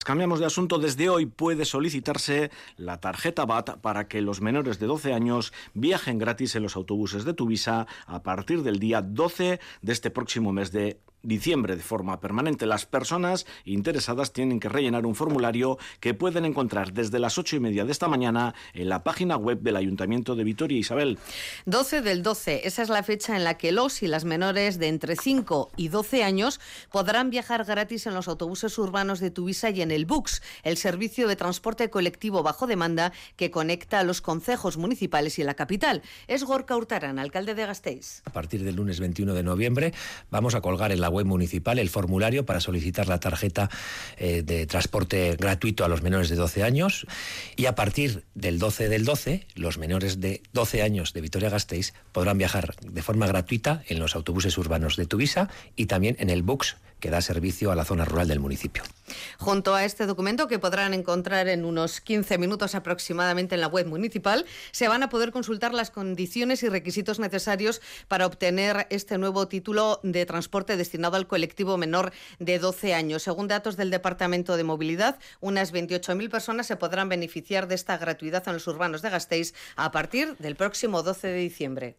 Cambiamos de asunto. Desde hoy puede solicitarse la tarjeta BAT para que los menores de 12 años viajen gratis en los autobuses de Tuvisa a partir del día 12 de este próximo mes de diciembre de forma permanente. Las personas interesadas tienen que rellenar un formulario que pueden encontrar desde las 8:30 de esta mañana en la página web del Ayuntamiento de Vitoria. Isabel. 12 del 12, esa es la fecha en la que los y las menores de entre 5 y 12 años podrán viajar gratis en los autobuses urbanos de Tuvisa y en el BUX, el servicio de transporte colectivo bajo demanda que conecta a los concejos municipales y la capital. Es Gorka Hurtaran, alcalde de Gasteiz. A partir del lunes 21 de noviembre vamos a colgar en la web municipal el formulario para solicitar la tarjeta de transporte gratuito a los menores de 12 años y a partir del 12 del 12 los menores de 12 años de Vitoria-Gasteiz podrán viajar de forma gratuita en los autobuses urbanos de Tuvisa y también en el BUX que da servicio a la zona rural del municipio. Junto a este documento, que podrán encontrar en unos 15 minutos aproximadamente en la web municipal, se van a poder consultar las condiciones y requisitos necesarios para obtener este nuevo título de transporte destinado al colectivo menor de 12 años. Según datos del Departamento de Movilidad, unas 28.000 personas se podrán beneficiar de esta gratuidad en los urbanos de Gasteiz a partir del próximo 12 de diciembre.